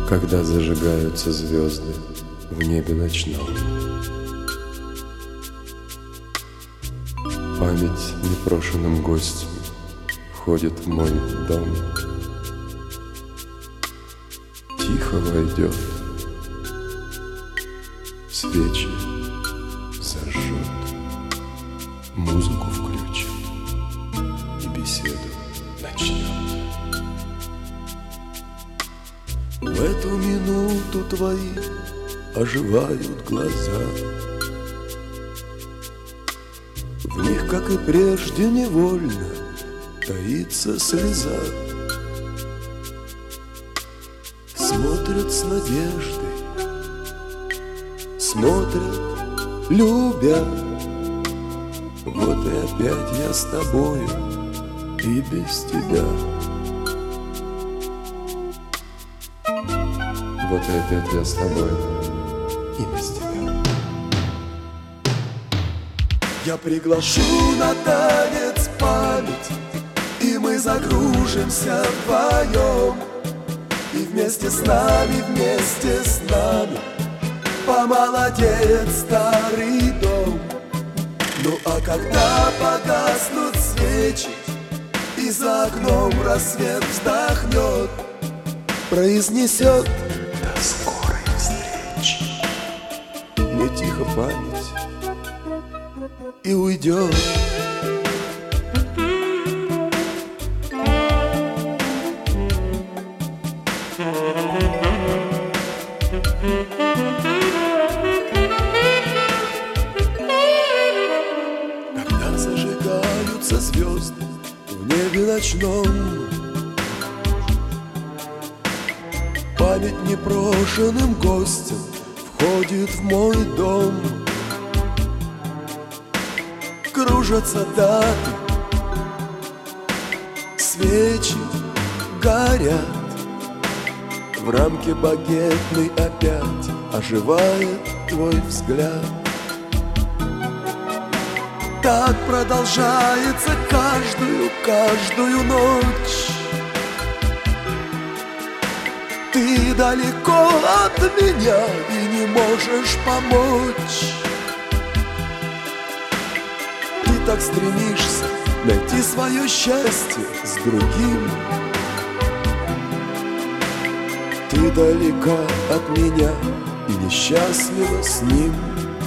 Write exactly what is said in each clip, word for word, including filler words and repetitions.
Когда зажигаются звезды в небе ночном. Память непрошенным гостем входит в мой дом. Тихо войдет, свечи зажжет, музыку включит и беседу начнет. В эту минуту твои оживают глаза. В них, как и прежде, невольно таится слеза. Смотрят с надеждой, смотрят, любя. Вот и опять я с тобою и без тебя. Вот и опять я с тобой и без тебя. Я приглашу на танец память, и мы загружимся вдвоем. И вместе с нами, вместе с нами помолодеет старый дом. Ну а когда погаснут свечи и за окном рассвет вздохнет, произнесет: до скорой встречи. Мне тихо память и уйдет. Когда зажигаются звезды в небе ночном, память непрошенным гостем входит в мой дом. Кружатся даты, свечи горят. В рамке багетной опять оживает твой взгляд. Так продолжается каждую, каждую ночь. Ты далеко от меня и не можешь помочь. Ты так стремишься найти свое счастье с другим. Ты далека от меня и несчастлива с ним.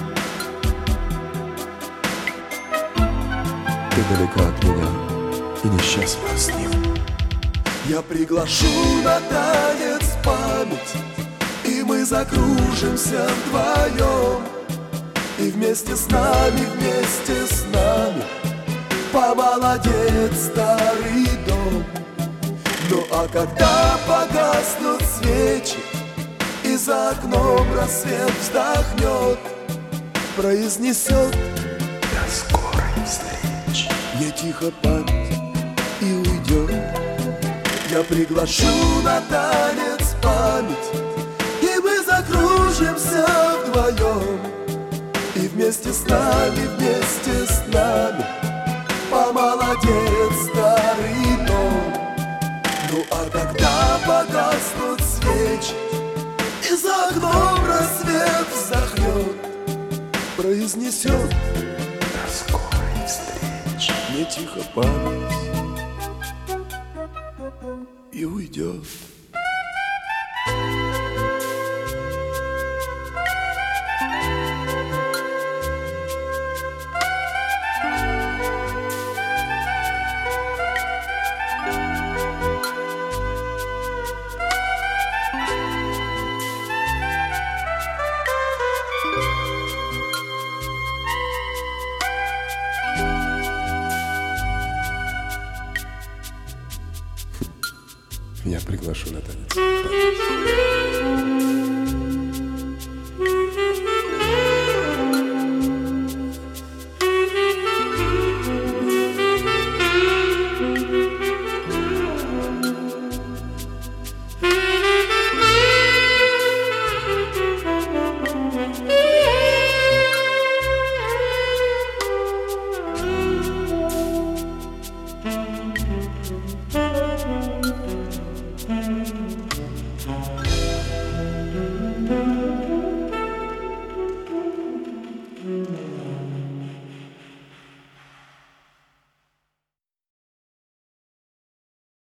Ты далека от меня и несчастлива с ним. Я приглашу на танец память, и мы закружимся вдвоем. И вместе с нами, вместе с нами помолодеет старый дом. Ну а когда погаснут свечи и за окном рассвет вздохнет, произнесет: до скорой встречи. Мне тихо память и уйдет. Я приглашу на танец память, и мы закружимся вдвоем. И вместе с нами, вместе с нами помолодеет старый дом. Ну а когда погаснут свечи и за окном рассвет вздохнет, произнесет: до скорой встречи. Мне тихо память и уйдет. Я приглашу на танец.